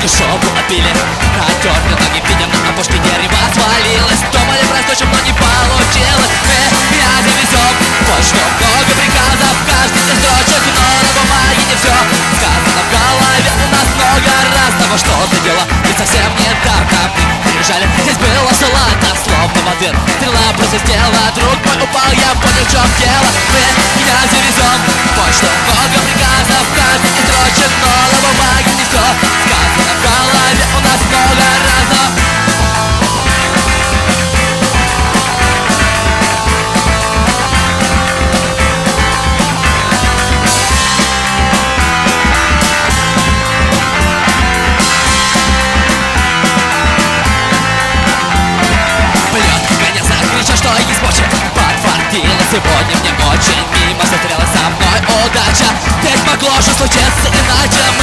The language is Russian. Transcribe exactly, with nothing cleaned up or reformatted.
шоку опили, натерли ноги, видим на опушке дерева свалилось. Думали проскочим, но не получилось. Мы меня завезем, вот что много приказов, каждый из строчек, но на бумаге не все сказано. В голове у нас много разного, что за дела, ведь совсем недавно приезжали, здесь было салата, словно в ответ стрела просвистела. Друг мой упал, я понял, в чем дело. Мы меня завезем, вот что много приказов, каждый из строчек, но на бумаге не все сказано. В голове у нас много разного. Что есть мочи, подфартило сегодня мне очень. Мимо смотрела со мной удача, ведь могло же случиться иначе.